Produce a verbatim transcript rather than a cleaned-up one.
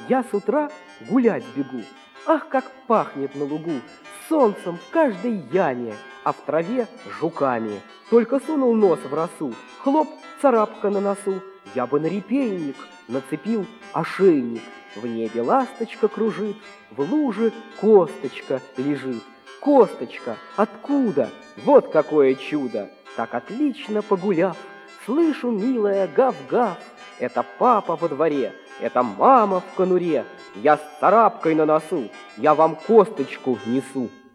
Я с утра гулять бегу. Ах, как пахнет на лугу! Солнцем в каждой яме, а в траве жуками. Только сунул нос в росу, хлоп, царапка на носу. Я бы на репейник нацепил ошейник. В небе ласточка кружит, в луже косточка лежит. Косточка, откуда? Вот какое чудо! Так отлично погуляв, слышу, милая, гав-гав. Это папа во дворе, это мама в конуре. Я с царапкой на носу, я вам косточку несу.